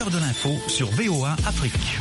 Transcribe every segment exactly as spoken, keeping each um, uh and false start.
Heure de l'info sur V O A Afrique.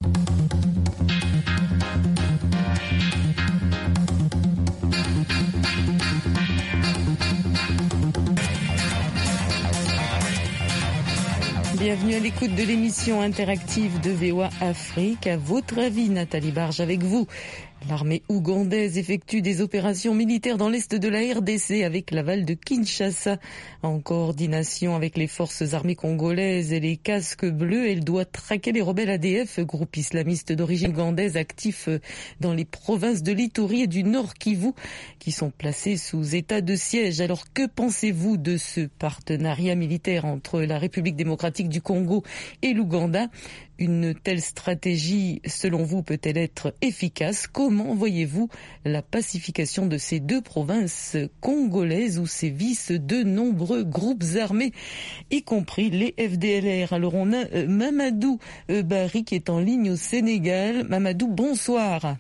Bienvenue à l'écoute de l'émission interactive de V O A Afrique. À votre avis, Nathalie Barge avec vous. L'armée ougandaise effectue des opérations militaires dans l'est de la R D C avec l'aval de Kinshasa. En coordination avec les forces armées congolaises et les casques bleus, elle doit traquer les rebelles A D F, groupe islamiste d'origine ougandaise actif dans les provinces de l'Ituri et du Nord Kivu, qui sont placés sous état de siège. Alors que pensez-vous de ce partenariat militaire entre la République démocratique du Congo et l'Ouganda ? Une telle stratégie, selon vous, peut-elle être efficace ? Comment voyez-vous la pacification de ces deux provinces congolaises où sévissent de nombreux groupes armés, y compris les F D L R ? Alors on a euh, Mamadou euh, Barry qui est en ligne au Sénégal. Mamadou, bonsoir.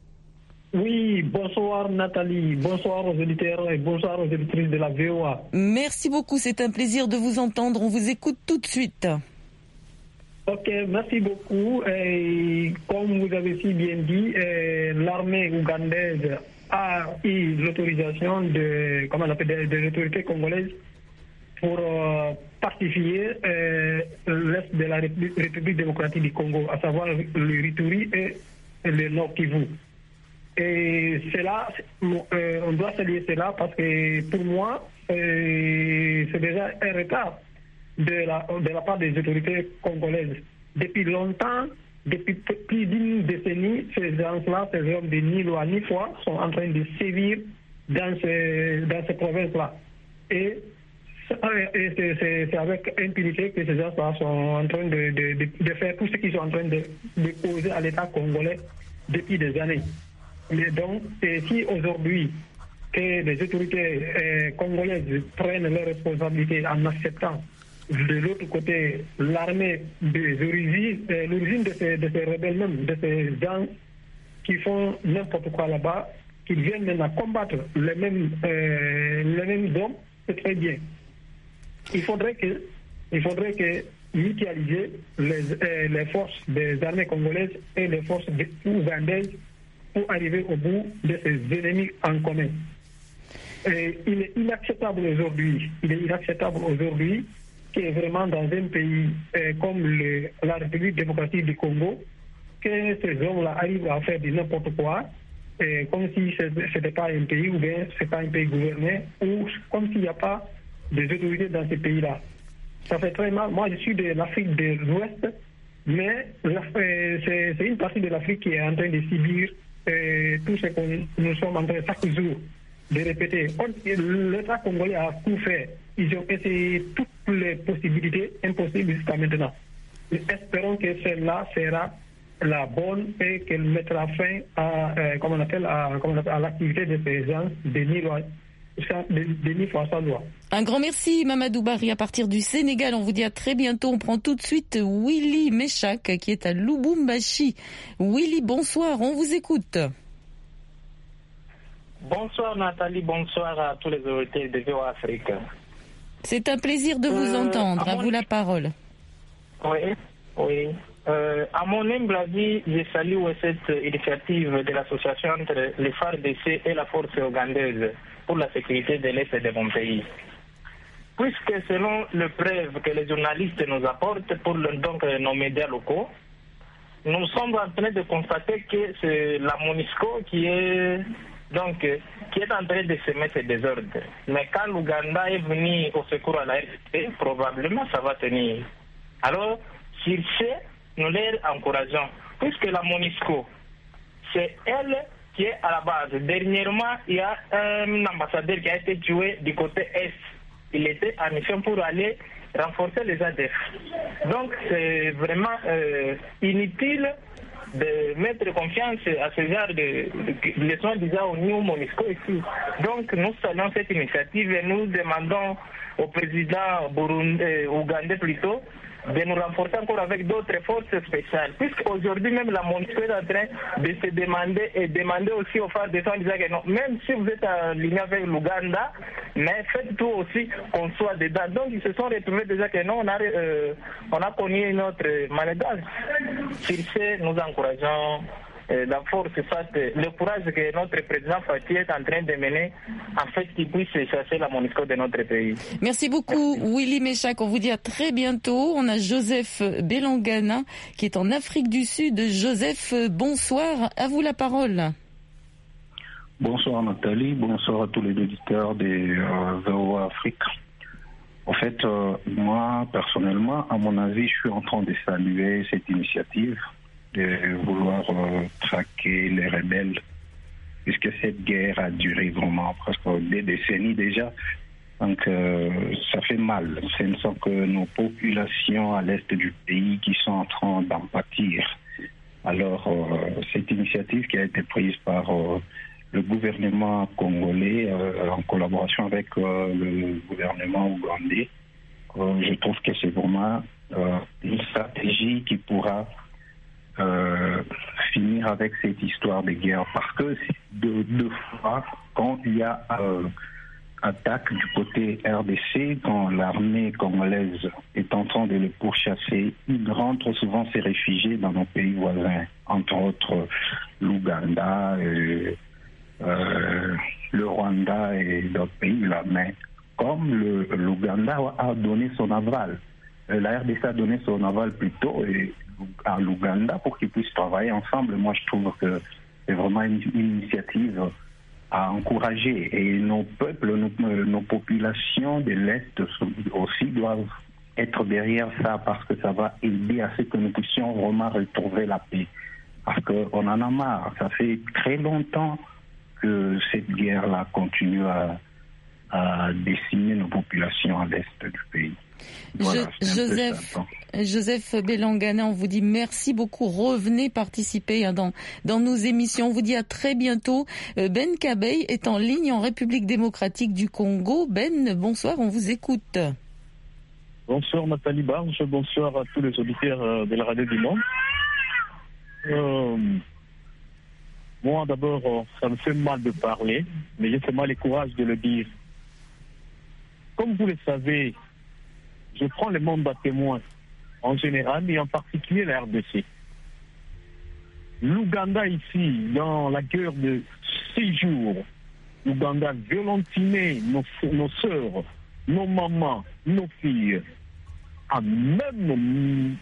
Oui, bonsoir Nathalie, bonsoir aux auditeurs et bonsoir aux auditrices de la V O A. Merci beaucoup, c'est un plaisir de vous entendre. On vous écoute tout de suite. Ok, merci beaucoup. Et comme vous avez si bien dit, euh, l'armée ougandaise a eu l'autorisation de, comment on appelle, de l'autorité congolaise pour euh, pacifier euh, l'est de la République, République démocratique du Congo, à savoir le Ituri et le Nord Kivu. Et cela, euh, on doit saluer cela parce que pour moi, euh, c'est déjà un retard de la, de la part des autorités congolaises. Depuis longtemps, depuis plus d'une décennie, ces gens-là, ces hommes de ni loi ni foi, sont en train de sévir dans ces, dans ces provinces-là. Et, et c'est, c'est, c'est avec impunité que ces gens-là sont en train de, de, de, de faire tout ce qu'ils sont en train de, de poser à l'État congolais depuis des années. Mais donc, c'est si aujourd'hui que les autorités euh, congolaises prennent leurs responsabilités en acceptant de l'autre côté l'armée des origines, euh, l'origine de ces, de ces rebelles même, de ces gens qui font n'importe quoi là-bas, qui viennent maintenant combattre les mêmes, euh, les mêmes hommes, c'est très bien. Il faudrait que, il faudrait que mutualiser les, euh, les forces des armées congolaises et les forces ougandaises pour arriver au bout de ces ennemis en commun. Et il est inacceptable aujourd'hui, il est inacceptable aujourd'hui que vraiment dans un pays euh, comme le, la République démocratique du Congo, que ces hommes-là arrivent à faire de n'importe quoi, euh, comme si ce n'était pas un pays ou bien ce n'est pas un pays gouverné, ou comme s'il n'y a pas de autorités dans ces pays-là. Ça fait très mal. Moi, je suis de l'Afrique de l'Ouest, mais euh, c'est, c'est une partie de l'Afrique qui est en train de subir euh, tout ce que nous sommes en train chaque jour de répéter. L'État congolais a tout fait. Ils ont essayé toutes les possibilités impossibles jusqu'à maintenant. Nous espérons que celle-là sera la bonne et qu'elle mettra fin à, euh, comment on appelle, à, comment on appelle, à l'activité de ces gens de ni-loi, de ni-foi sans loi. Un grand merci Mamadou Barry à partir du Sénégal. On vous dit à très bientôt. On prend tout de suite Willy Meshak qui est à Lubumbashi. Willy, bonsoir, on vous écoute. Bonsoir Nathalie, bonsoir à tous les autorités de V O A Afrique. C'est un plaisir de vous euh, entendre. À, à mon... vous la parole. Oui, oui. Euh, à mon humble avis, je salue cette initiative de l'association entre les F A R D C et la force ougandaise pour la sécurité de l'Est de mon pays. Puisque selon les preuves que les journalistes nous apportent pour le, donc, nos médias locaux, nous sommes en train de constater que c'est la MONUSCO qui est... Donc, qui est en train de semer ces désordres. Mais quand l'Ouganda est venu au secours à la R D C, probablement ça va tenir. Alors, sur ce, nous les encourageons. Puisque la MONUSCO, c'est elle qui est à la base. Dernièrement, il y a un ambassadeur qui a été tué du côté Est. Il était en mission pour aller renforcer les A D F. Donc, c'est vraiment euh, inutile de mettre confiance à ce genre de, de leçons déjà au New MONUSCO ici. Donc nous saluons cette initiative et nous demandons au président burundais, ougandais plutôt, de nous renforcer encore avec d'autres forces spéciales. Puisqu'aujourd'hui même la MONUSCO est en train de se demander et demander aussi aux F A R D C en disant que non, même si vous êtes en ligne avec l'Ouganda, mais faites tout aussi qu'on soit dedans. Donc ils se sont retrouvés déjà que non, on a, euh, on a connu notre manigance. Sur ce, nous encourageons la force, le courage que notre président Fathi est en train de mener, en fait, qu'il puisse chasser la MONUSCO de notre pays. Merci beaucoup, Merci. Willy Méchac. On vous dit à très bientôt. On a Joseph Belangana qui est en Afrique du Sud. Joseph, bonsoir. À vous la parole. Bonsoir Nathalie, bonsoir à tous les auditeurs des euh, V O A Afrique. En fait, euh, moi, personnellement, à mon avis, je suis en train de saluer cette initiative de vouloir euh, traquer les rebelles, puisque cette guerre a duré vraiment presque des décennies déjà. Donc euh, ça fait mal. Ce ne sont que nos populations à l'est du pays qui sont en train d'en pâtir. Alors euh, cette initiative qui a été prise par euh, le gouvernement congolais euh, en collaboration avec euh, le gouvernement ougandais, euh, je trouve que c'est vraiment euh, une stratégie qui pourra Euh, finir avec cette histoire de guerre, parce que deux de fois, quand il y a euh, attaque du côté R D C, quand l'armée congolaise est en train de les pourchasser, ils rentrent souvent ces réfugiés dans nos pays voisins, entre autres l'Ouganda, et, euh, le Rwanda et d'autres pays là. Mais comme le, l'Ouganda a donné son aval, la R D C a donné son aval plus tôt et à l'Ouganda pour qu'ils puissent travailler ensemble. Moi, je trouve que c'est vraiment une, une initiative à encourager. Et nos peuples, nos, nos populations de l'Est aussi doivent être derrière ça, parce que ça va aider à ce que nous puissions vraiment retrouver la paix. Parce qu'on en a marre. Ça fait très longtemps que cette guerre-là continue à, à décimer nos populations à l'Est du pays. Voilà, Je, Joseph, Joseph Belangana, on vous dit merci beaucoup. Revenez participer hein, dans, dans nos émissions. On vous dit à très bientôt. Ben Kabey est en ligne en République démocratique du Congo. Ben, bonsoir, on vous écoute. Bonsoir Nathalie Barge, bonsoir à tous les auditeurs de la radio du monde. Euh, moi d'abord, ça me fait mal de parler, mais j'ai seulement le courage de le dire. Comme vous le savez, je prends le monde à témoin en général et en particulier la R D C. L'Ouganda ici, dans la guerre de six jours, l'Ouganda violentinait nos, nos sœurs, nos mamans, nos filles, a même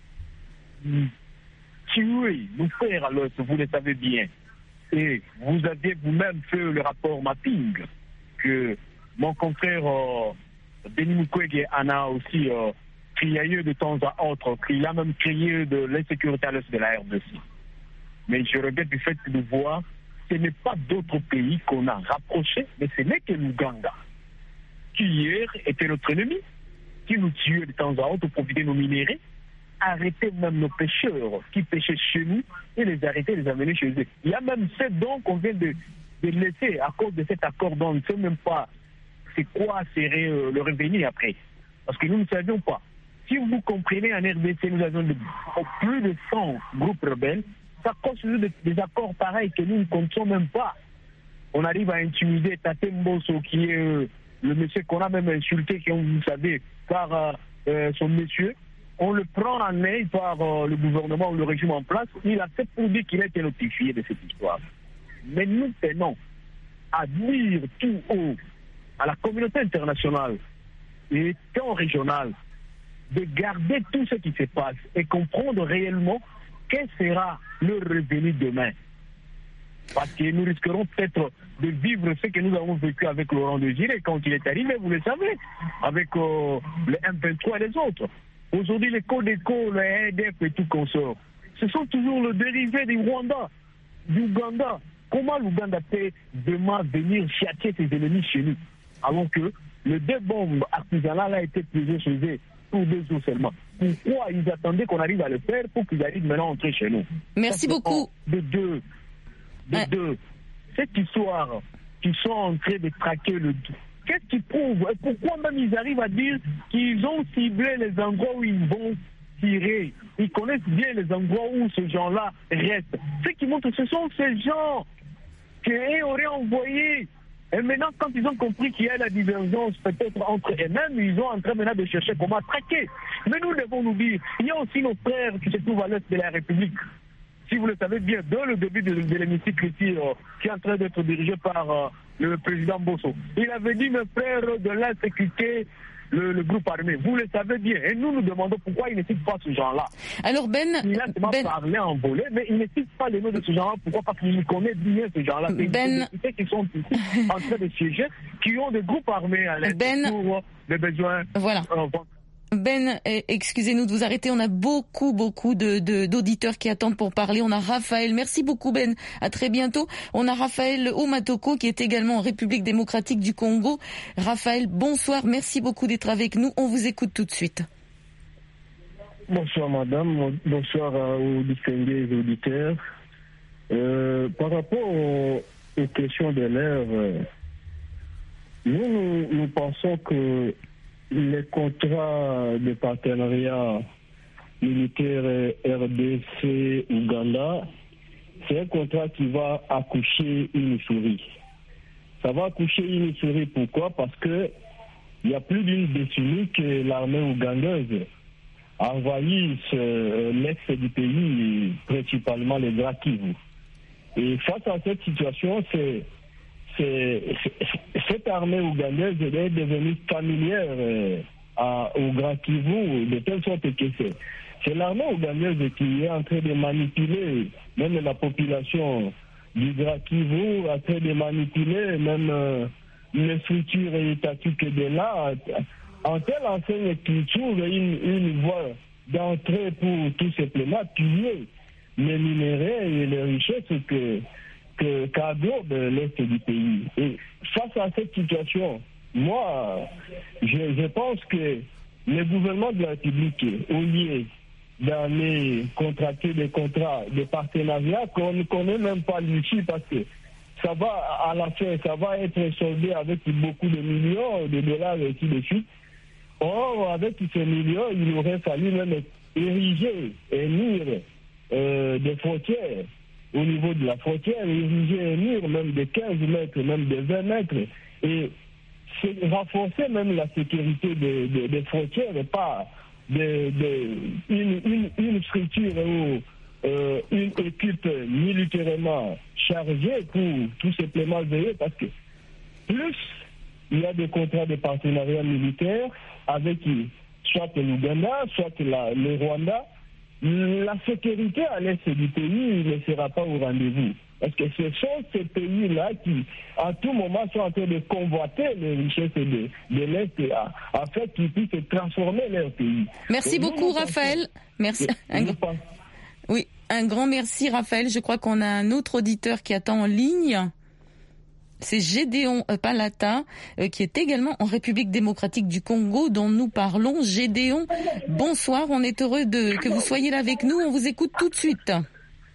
tué nos pères à l'os, vous le savez bien. Et vous aviez vous-même fait le rapport mapping que mon confrère euh, Denis Mukwege en a aussi euh, crié de temps à autre, qu'il a même crié de l'insécurité à l'est de la R D C. Mais je regrette du fait de voir que ce n'est pas d'autres pays qu'on a rapprochés, mais ce n'est que l'Ouganda, qui hier était notre ennemi, qui nous tuait de temps à autre pour profiter de nos minéraux, arrêter même nos pêcheurs qui pêchaient chez nous et les arrêter, les amener chez eux. Il y a même ces dons qu'on vient de, de laisser à cause de cet accord dont on ne sait même pas c'est quoi serait euh, le revenu après. Parce que nous ne savions pas. Si vous comprenez, en R D C, nous avions de, plus de cent groupes rebelles. Ça constitue des, des accords pareils que nous ne comptons même pas. On arrive à intimider Tate Mbosso, qui est euh, le monsieur qu'on a même insulté, comme vous savez, par euh, euh, son monsieur. On le prend en main par euh, le gouvernement ou le régime en place. Il a fait pour dire qu'il a été notifié de cette histoire. Mais nous tenons à dire tout haut à la communauté internationale et tant régionale de garder tout ce qui se passe et comprendre réellement quel sera le revenu demain. Parce que nous risquerons peut-être de vivre ce que nous avons vécu avec Laurent Désiré quand il est arrivé, vous le savez, avec euh, le M vingt-trois et les autres. Aujourd'hui, les Codeco, le R D F et tout consort, ce sont toujours le dérivé du Rwanda, du Ouganda. Comment l'Ouganda peut demain venir châtier ses ennemis chez nous, alors que le deux bombes artisanales a été posé chez eux pour deux jours seulement? Pourquoi ils attendaient qu'on arrive à le faire pour qu'ils arrivent maintenant à entrer chez nous? Merci Ça, beaucoup. De deux, de ouais. deux, cette histoire qu'ils sont en train de traquer le, qu'est-ce qui prouve? Et pourquoi même ils arrivent à dire qu'ils ont ciblé les endroits où ils vont tirer? Ils connaissent bien les endroits où ces gens-là restent. Ce qui montre que ce sont ces gens qu'ils auraient envoyés. Et maintenant, quand ils ont compris qu'il y a la divergence peut-être entre eux-mêmes, ils sont en train maintenant de chercher comment traquer. Mais nous devons nous dire, il y a aussi nos frères qui se trouvent à l'est de la République. Si vous le savez bien, dès le début de, de l'hémicycle ici, euh, qui est en train d'être dirigé par euh, le président Bosso, il avait dit, mes frères de l'Est, quitter le, le groupe armé. Vous le savez bien. Et nous nous demandons pourquoi il ne cite pas ce genre-là. Alors Ben... Il a seulement ben, parlé en volée, mais il ne cite pas les noms de ce genre-là. Pourquoi? Parce qu'il connaît bien ce genre-là. C'est Ben... des députés qui sont ici en train de siéger, qui ont des groupes armés à l'Est Ben... pour des besoins... Voilà. Euh, Ben, excusez-nous de vous arrêter, on a beaucoup, beaucoup de, de, d'auditeurs qui attendent pour parler. On a Raphaël, merci beaucoup Ben, à très bientôt. On a Raphaël Oumatoko qui est également en République démocratique du Congo. Raphaël, bonsoir, merci beaucoup d'être avec nous, on vous écoute tout de suite. Bonsoir madame, bonsoir aux distingués auditeurs. Euh, par rapport aux, aux questions de l'heure, nous, nous, nous pensons que les contrats de partenariat militaire R D C-Ouganda, c'est un contrat qui va accoucher une souris. Ça va accoucher une souris, pourquoi? Parce que il y a plus d'une décennie que l'armée ougandaise envahit euh, l'est du pays, principalement les Grands Kivu. Et face à cette situation, c'est C'est, c'est, cette armée ougandaise est devenue familière euh, à, au Grand Kivu, de telle sorte que c'est, c'est l'armée ougandaise qui est en train de manipuler même la population du Grand Kivu, en train de manipuler même euh, les structures étatiques de là, en telle enseigne qui trouve une, une voie d'entrée pour tout simplement piller les minéraux et les richesses que que qu'englobe l'Est du pays. Et face à cette situation, moi, je, je pense que le gouvernement de la République, au lieu d'aller contracter des contrats de partenariat qu'on ne connaît même pas l'issue, parce que ça va, à la fin, ça va être soldé avec beaucoup de millions de dollars et ainsi de suite. Or, avec ces millions, il aurait fallu même ériger et mur euh, des frontières. Au niveau de la frontière, ériger un mur même de quinze mètres, même de vingt mètres, et renforcer même la sécurité des de, de frontières et pas de, de, une, une, une structure ou euh, une équipe militairement chargée pour tout simplement veiller, parce que plus il y a des contrats de partenariat militaire avec soit l'Ouganda, soit la, le Rwanda, la sécurité à l'est du pays ne sera pas au rendez-vous. Parce que ce sont ces pays-là qui, à tout moment, sont en train de convoiter les richesses de, de l'Est afin qu'ils puissent transformer leur pays. Merci Et beaucoup, Raphaël. Merci. Un grand... Oui, un grand merci, Raphaël. Je crois qu'on a un autre auditeur qui attend en ligne. C'est Gédéon Palata, euh, qui est également en République démocratique du Congo, dont nous parlons. Gédéon, bonsoir, on est heureux de que vous soyez là avec nous, on vous écoute tout de suite. Euh,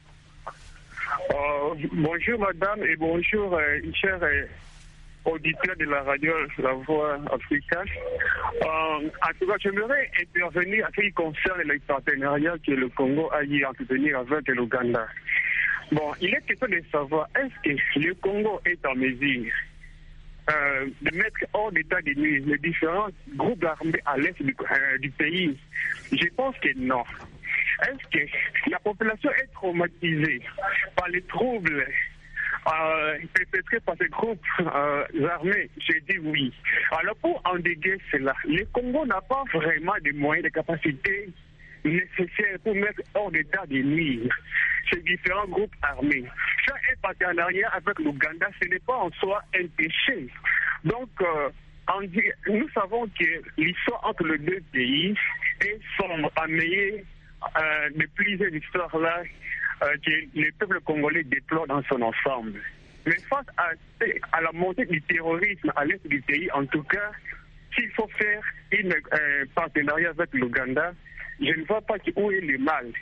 bonjour madame et bonjour euh, chers euh, auditeurs de la radio La Voix africaine. Euh, en tout cas, j'aimerais intervenir à ce qui concerne les partenariats que le Congo a eu à entretenir avec l'Ouganda. Bon, il est question de savoir, est-ce que le Congo est en mesure euh, de mettre hors d'état de nuire les différents groupes armés à l'est du, euh, du pays? Je pense que non. Est-ce que la population est traumatisée par les troubles euh, perpétrés par ces groupes euh, armés? Je dis oui. Alors pour endiguer cela, le Congo n'a pas vraiment de moyens, de capacités nécessaires pour mettre hors d'état de nuire ces différents groupes armés. Faire un partenariat avec l'Ouganda, ce n'est pas en soi un péché. Donc, euh, on dit, nous savons que l'histoire entre les deux pays est sombre, amenée euh, de plusieurs histoires-là euh, que le peuple congolais déplore dans son ensemble. Mais face à, à la montée du terrorisme à l'est du pays, en tout cas, s'il faut faire un euh, partenariat avec l'Ouganda, je ne vois pas où est le mal.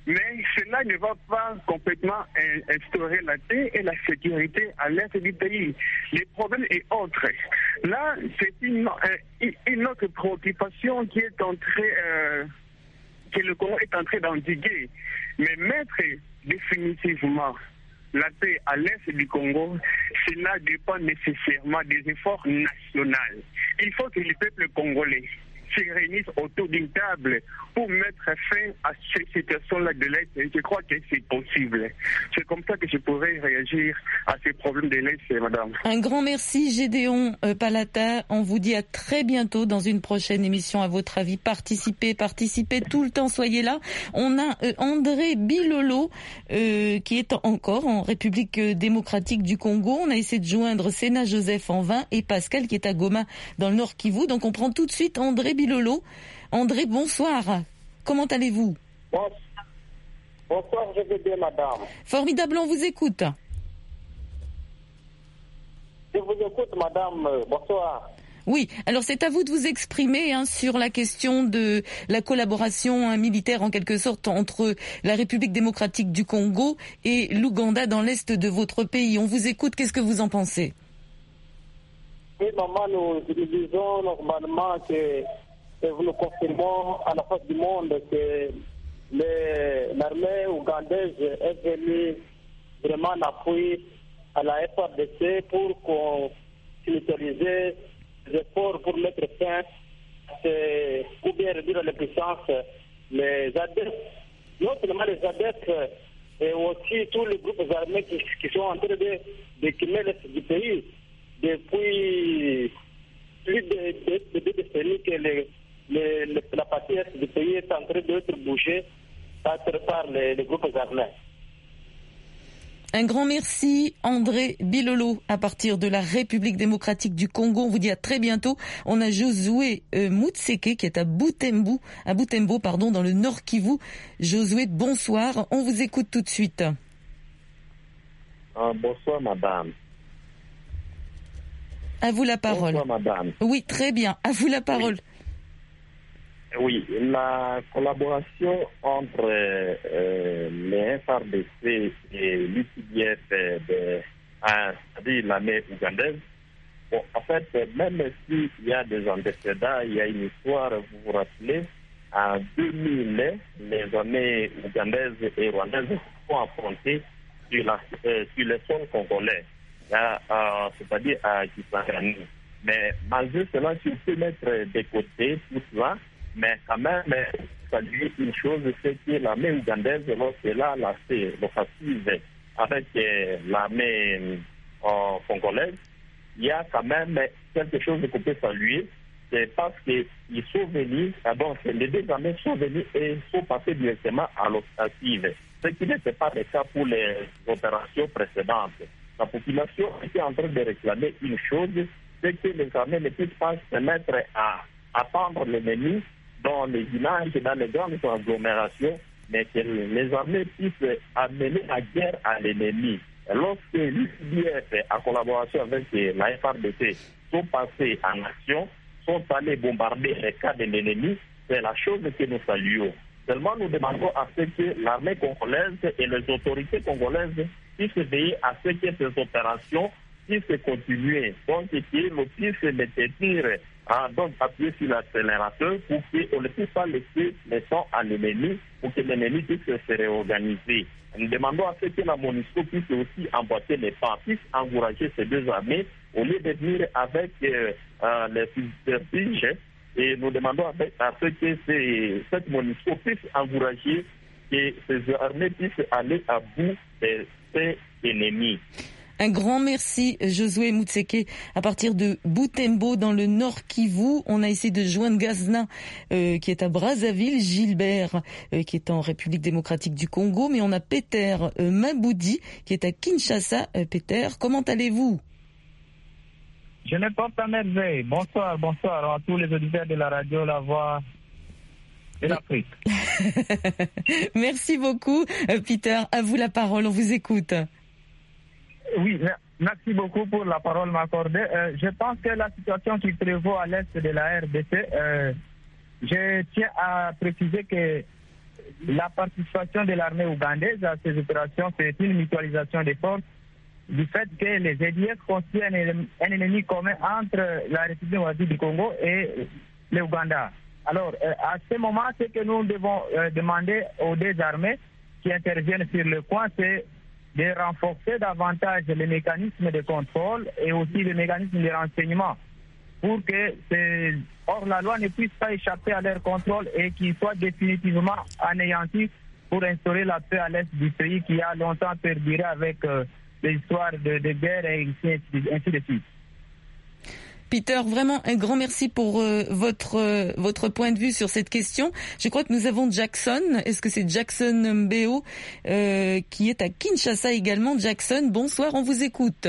Mais cela ne va pas complètement instaurer la paix et la sécurité à l'est du pays. Le problème est autre. Là, c'est une, une autre préoccupation qui est en train, euh, que le Congo est en train d'endiguer. Mais mettre définitivement la paix à l'est du Congo, cela dépend nécessairement des efforts nationaux. Il faut que le peuple congolais se réunissent autour d'une table pour mettre fin à cette situation-là de l'Est. Et je crois que c'est possible. C'est comme ça que je pourrais réagir à ces problèmes de l'Est, madame. Un grand merci, Gédéon euh, Palata. On vous dit à très bientôt dans une prochaine émission. À votre avis, participez, participez tout le temps, soyez là. On a euh, André Bilolo euh, qui est encore en République démocratique du Congo. On a essayé de joindre Sénat Joseph en vain et Pascal qui est à Goma dans le Nord Kivu. Donc on prend tout de suite André Bilolo. André, bonsoir. Comment allez-vous? Bonsoir, je vais bien, madame. Formidable, on vous écoute. Je vous écoute, madame. Bonsoir. Oui, alors c'est à vous de vous exprimer hein, sur la question de la collaboration hein, militaire en quelque sorte entre la République démocratique du Congo et l'Ouganda dans l'est de votre pays. On vous écoute, qu'est-ce que vous en pensez? Oui, maman, nous, nous disons normalement que et nous confirmons à la face du monde que l'armée ougandaise est venue vraiment en appui à la F A R D C pour qu'on utiliser les efforts pour mettre fin ou bien réduire les puissances, les A D F, non seulement les A D F, et aussi tous les groupes armés qui, qui sont en train de décliner l'est du pays depuis plus de deux décennies que les Le, le, la partie est du pays est en train d'être bougée par, par les, les groupes armés. Un grand merci, André Bilolo, à partir de la République démocratique du Congo. On vous dit à très bientôt. On a Josué euh, Mutseke qui est à Butembo, à Butembo, pardon, dans le Nord Kivu. Josué, bonsoir. On vous écoute tout de suite. Ah, bonsoir, madame. À vous la parole. Bonsoir, madame. Oui, très bien. À vous la parole. Oui. Oui, la collaboration entre euh, les F A R D C et l'U P D F, c'est-à-dire l'armée ougandaise, bon, en fait, même s'il y a des antécédents, il y a une histoire, vous vous rappelez, en deux mille, les armées ougandaises et rwandaises sont affrontées sur, la, euh, sur le sol congolais, euh, c'est-à-dire à Kisangani. Mais malgré cela, si on peut mettre de côté tout cela, mais quand même, saluer une chose, c'est que l'armée ougandaise, lorsqu'elle a lancé l'offensive avec euh, l'armée euh, congolaise, il y a quand même quelque chose qu'on peut saluer, c'est parce qu'ils sont venus, donc les deux armées sont venus et sont passés directement à l'offensive, ce qui n'était pas le cas pour les opérations précédentes. La population était en train de réclamer une chose, c'est que les armées ne puissent pas se mettre à attendre l'ennemi dans les villages et dans les grandes agglomérations, mais que les armées puissent amener la guerre à l'ennemi. Lorsque l'U P D F, en collaboration avec la F A R D C, sont passés en action, sont allés bombarder les cas de l'ennemi, c'est la chose que nous saluons. Seulement, nous demandons à ce que l'armée congolaise et les autorités congolaises puissent veiller à ce que ces opérations puissent continuer. Donc, qu'ils puissent les détenir, ah, donc appuyer sur l'accélérateur pour qu'on ne puisse pas laisser les temps à l'ennemi, pour que l'ennemi puisse se réorganiser. Nous demandons à ce que la MONUSCO puisse aussi emboîter les pas, puisse encourager ces deux armées au lieu de venir avec euh, euh, les subterfuges. Et nous demandons avec, à ce que ces, cette MONUSCO puisse encourager que ces armées puissent aller à bout de ces ennemis. Un grand merci, Josué Mutseke, à partir de Butembo, dans le Nord Kivu. On a essayé de joindre Gazna, euh, qui est à Brazzaville, Gilbert, euh, qui est en République démocratique du Congo, mais on a Peter euh, Maboudi, qui est à Kinshasa. Euh, Peter, comment allez-vous? Je ne porte à merveille. Bonsoir, bonsoir à tous les auditeurs de la radio La Voix de l'Afrique. Merci beaucoup, euh, Peter. À vous la parole, on vous écoute. Oui, merci beaucoup pour la parole m'accordée. Euh, je pense que la situation qui prévaut à l'est de la R D C, euh, je tiens à préciser que la participation de l'armée ougandaise à ces opérations, c'est une mutualisation des forces du fait que les E D F constituent un ennemi commun entre la République démocratique du Congo et l'Ouganda. Alors, euh, à ce moment, ce que nous devons euh, demander aux deux armées qui interviennent sur le coin, c'est de renforcer davantage les mécanismes de contrôle et aussi les mécanismes de renseignement pour que ces hors-la-loi ne puissent pas échapper à leur contrôle et qu'ils soient définitivement anéantis pour instaurer la paix à l'est du pays qui a longtemps perduré avec euh, des histoires de, de guerre et ainsi, ainsi de suite. Peter, vraiment un grand merci pour euh, votre euh, votre point de vue sur cette question. Je crois que nous avons Jackson. Est-ce que c'est Jackson Mbeo euh, qui est à Kinshasa également? Jackson, bonsoir, on vous écoute.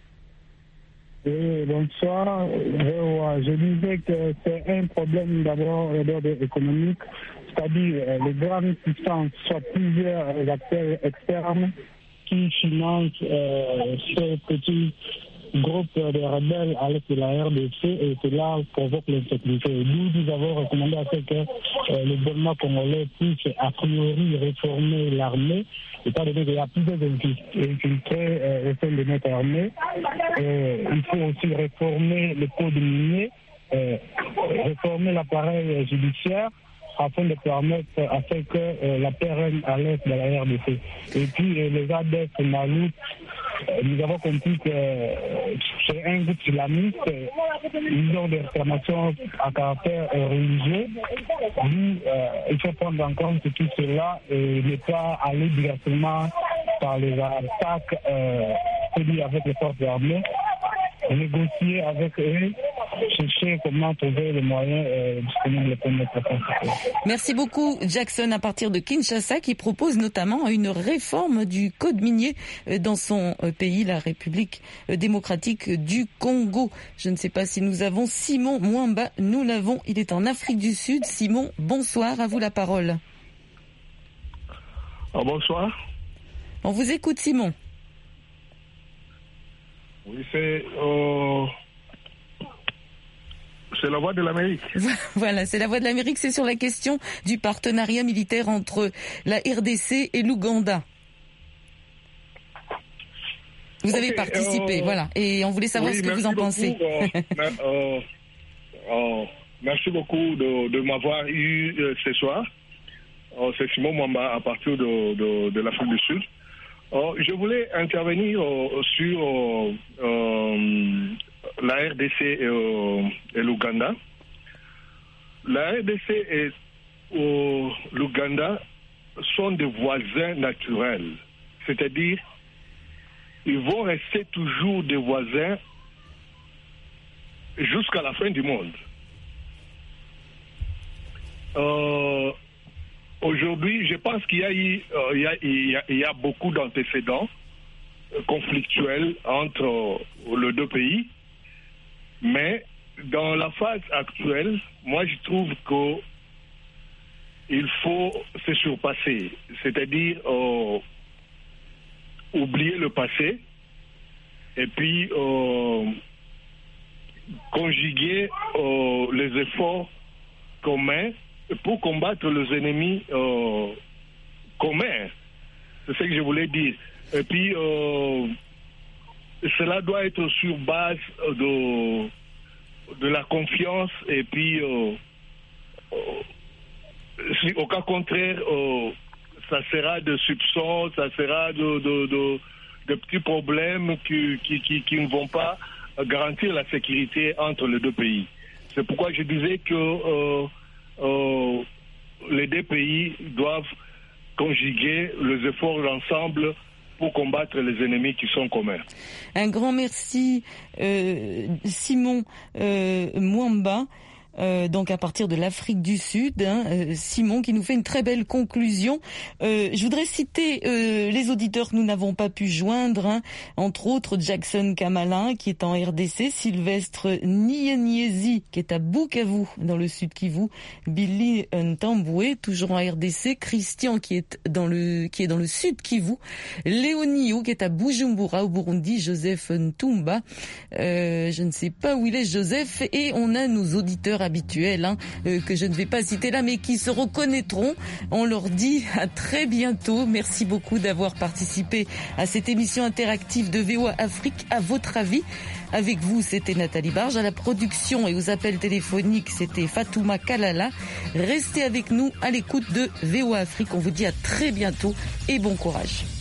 Oui, bonsoir. Je disais que c'est un problème d'abord d'ordre économique, c'est-à-dire les grandes puissances, soit plusieurs acteurs externes qui financent euh, ces petits groupes de rebelles à l'est de la R D C et cela provoque l'insécurité. Nous, nous avons recommandé à ce que euh, le gouvernement congolais puisse a priori réformer l'armée, étant donné qu'il y a plusieurs infiltrés euh, au sein de notre armée. Euh, il faut aussi réformer le code minier, euh, réformer l'appareil judiciaire afin de permettre à ce que euh, la paix règne à l'est de la R D C. Et puis euh, les A D F Malout, euh, nous avons compris que euh, c'est un groupe islamiste, euh, ils ont des réclamations à caractère euh, religieux. Nous, euh, il faut prendre en compte tout cela et ne pas aller directement par les attaques euh, avec les forces armées, négocier avec eux, chercher comment trouver les moyens euh, disponibles pour notre conflit. Merci beaucoup Jackson à partir de Kinshasa qui propose notamment une réforme du code minier dans son pays, la République démocratique du Congo. Je ne sais pas si nous avons Simon Mwamba, nous l'avons, il est en Afrique du Sud. Simon, bonsoir, à vous la parole. Ah, bonsoir. On vous écoute Simon. Oui, c'est, euh, c'est la voix de l'Amérique. Voilà, c'est la voix de l'Amérique. C'est sur la question du partenariat militaire entre la R D C et l'Ouganda. Vous okay, avez participé, euh, voilà. Et on voulait savoir oui, ce que vous en beaucoup, pensez. Euh, euh, euh, merci beaucoup de, de m'avoir eu euh, ce soir. Euh, c'est Simon Mwamba à partir de, de, de l'Afrique du Sud. Euh, je voulais intervenir euh, sur euh, euh, la R D C et, euh, et l'Ouganda. La R D C et euh, l'Ouganda sont des voisins naturels. C'est-à-dire, ils vont rester toujours des voisins jusqu'à la fin du monde. Euh, Aujourd'hui, je pense qu'il y a, eu, euh, il y a, il y a, il y a beaucoup d'antécédents euh, conflictuels entre euh, les deux pays. Mais dans la phase actuelle, moi je trouve qu'il faut se surpasser. C'est-à-dire euh, oublier le passé et puis euh, conjuguer euh, les efforts communs pour combattre les ennemis euh, communs. C'est ce que je voulais dire. Et puis, euh, cela doit être sur base de, de la confiance et puis, euh, euh, si au cas contraire, euh, ça sera de soupçons, ça sera de, de, de, de petits problèmes qui, qui, qui, qui ne vont pas garantir la sécurité entre les deux pays. C'est pourquoi je disais que euh, Euh, les deux pays doivent conjuguer les efforts ensemble pour combattre les ennemis qui sont communs. Un grand merci euh, Simon euh, Mwamba. Euh, donc à partir de l'Afrique du Sud, hein, euh, Simon qui nous fait une très belle conclusion. Euh, je voudrais citer euh, les auditeurs que nous n'avons pas pu joindre, hein, entre autres Jackson Kamalin qui est en R D C, Sylvestre Nieniezi qui est à Bukavu dans le Sud Kivu, Billy Ntamboué toujours en R D C, Christian qui est dans le qui est dans le Sud Kivu, Léonie qui est à Bujumbura au Burundi, Joseph Ntumba, euh, je ne sais pas où il est Joseph, et on a nos auditeurs auditeurs habituels hein, euh, que je ne vais pas citer là, mais qui se reconnaîtront. On leur dit à très bientôt. Merci beaucoup d'avoir participé à cette émission interactive de V O A Afrique. À votre avis, avec vous, c'était Nathalie Barge. À la production et aux appels téléphoniques, c'était Fatouma Kalala. Restez avec nous à l'écoute de V O A Afrique. On vous dit à très bientôt et bon courage.